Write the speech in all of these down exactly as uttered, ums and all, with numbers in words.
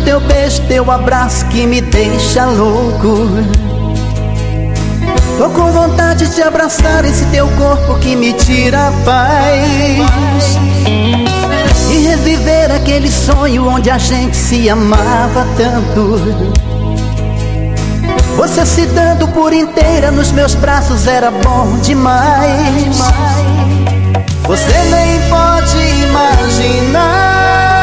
teu beijo, teu abraço que me deixa louco. Tô com vontade de abraçar esse teu corpo que me tira a paz e reviver aquele sonho onde a gente se amava tanto. Você se dando por inteira nos meus braços era bom demais. Você nem pode imaginar.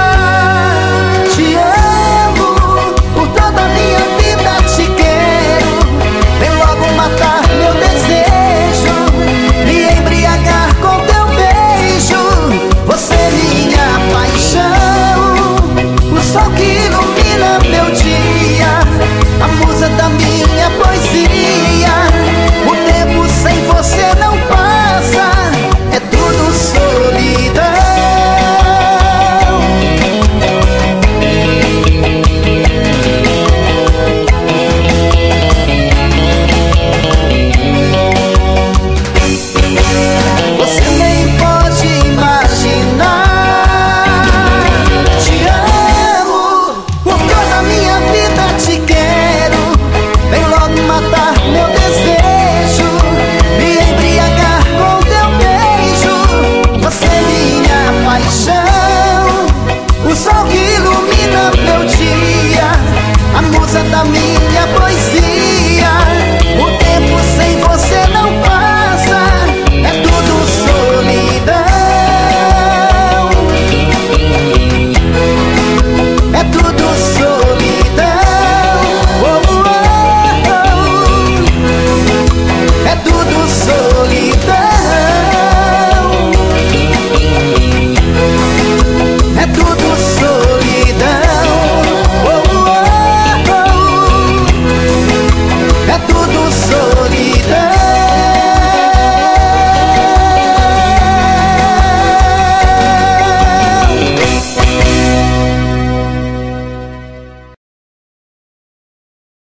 Te amo, por toda a minha vida te quero. Vem logo matar meu desejo, me embriagar com teu beijo. Você é minha paixão, o sol que ilumina meu dia, a musa da minha poesia. O tempo sem você não passa, é tudo solidão. Você nem pode imaginar. Te amo, por toda a minha vida te quero. Vem logo matar meu desejo, me embriagar com teu beijo. Você é minha paixão, o sol que ilumina meu dia, a musa da minha poesia. O tempo sem